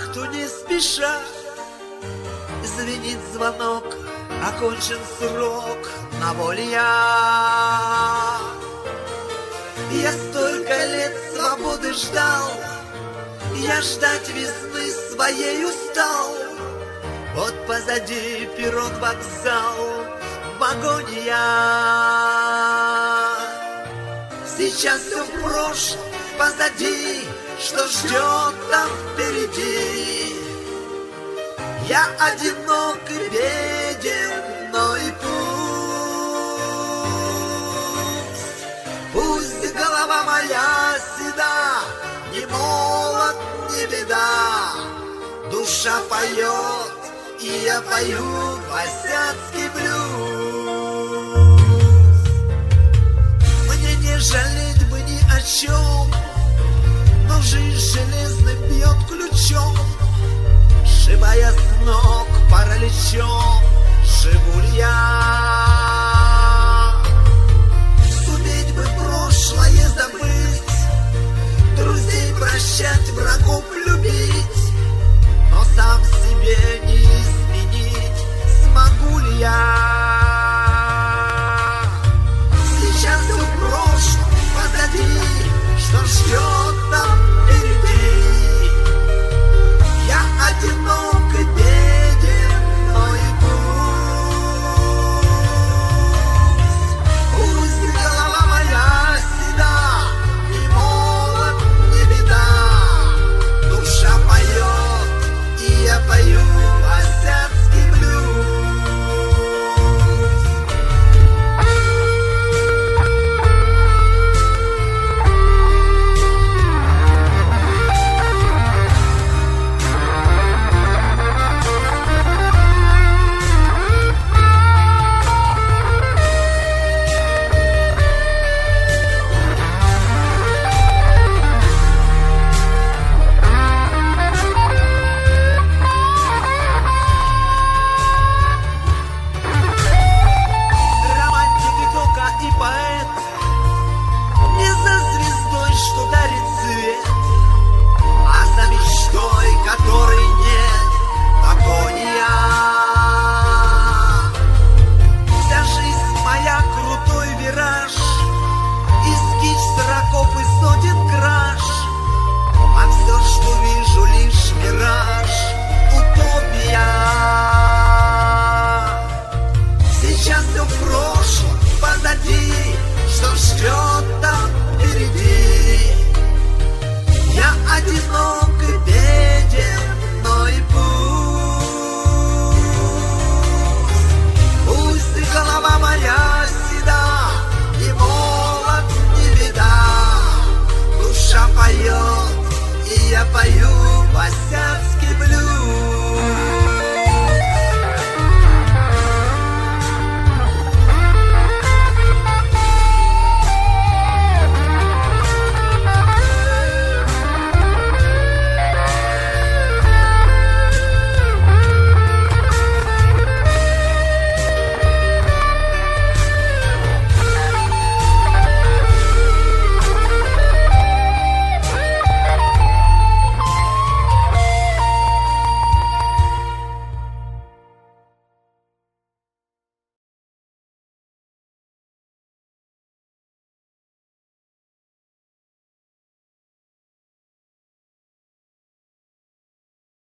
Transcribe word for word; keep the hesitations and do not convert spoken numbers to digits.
вахту не спеша. Звенит звонок, окончен срок, на воле я. Я столько лет свободы ждал, я ждать весны своей устал. Вот позади перрон, вокзал, в вагоне я. Сейчас все в прошлом, позади, что ждет там впереди. Я одинок и беден, но и пусть, пусть голова моя седа, не молод, не беда. Душа поет, и я пою босяцкий блюз. Мне не жалеть бы ни о чем, но жизнь железным бьет ключом, сшибая с ног параличом. Живу ли я?